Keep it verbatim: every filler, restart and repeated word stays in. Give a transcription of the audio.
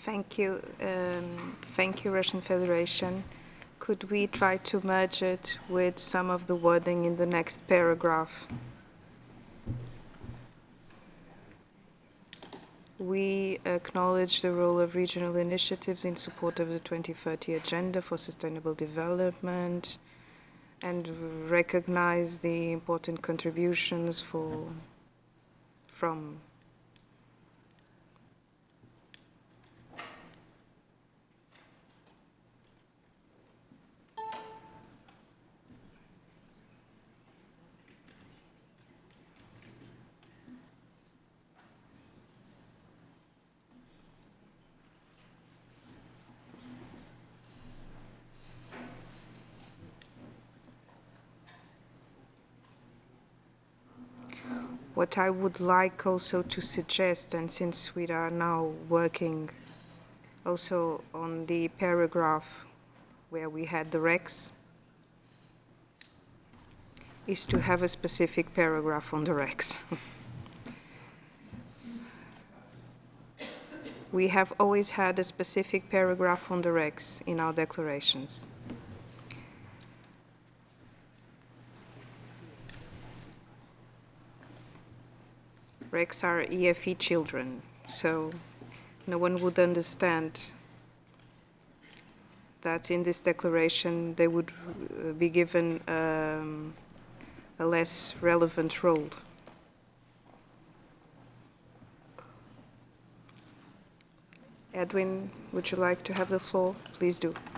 Thank you. Um, thank you, Russian Federation. Could we try to merge it with some of the wording in the next paragraph? We acknowledge the role of regional initiatives in support of the twenty thirty Agenda for Sustainable Development and recognize the important contributions for, from what I would like also to suggest, and since we are now working also on the paragraph where we had the RECs, is to have a specific paragraph on the RECs. We have always had a specific paragraph on the RECs in our declarations. RECs are E F E children, so no one would understand that in this declaration they would uh, be given um, a less relevant role. Edwin, would you like to have the floor? Please do.